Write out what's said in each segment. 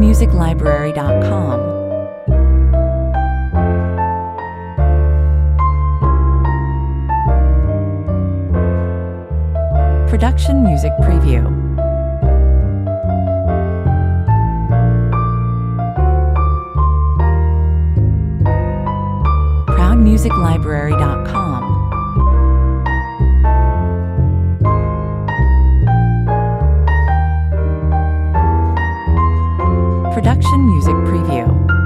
ProudMusicLibrary.com. Production Music Preview. ProudMusicLibrary.com. Production Music Preview.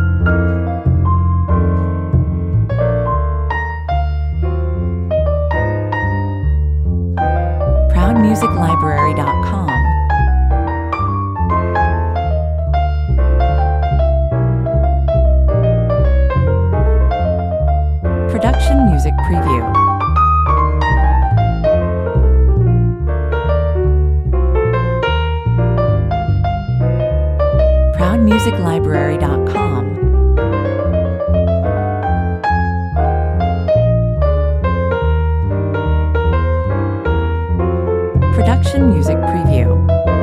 ProudMusicLibrary.com. Production Music Preview. ProudMusicLibrary.com. Production Music Preview.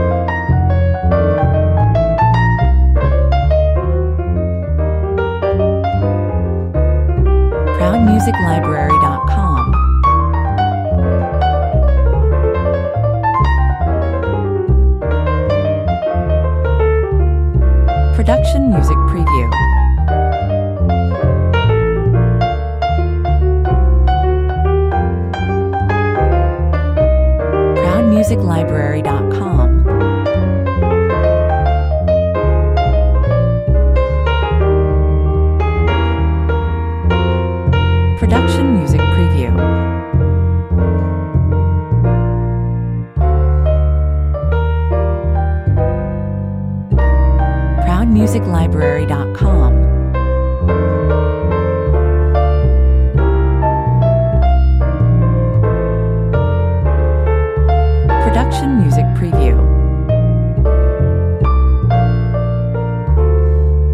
ProudMusicLibrary.com. Production Music Preview. ProudMusicLibrary.com. Production Music Preview. ProudMusicLibrary.com. Production Music Preview.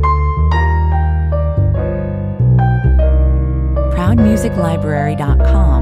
ProudMusicLibrary.com.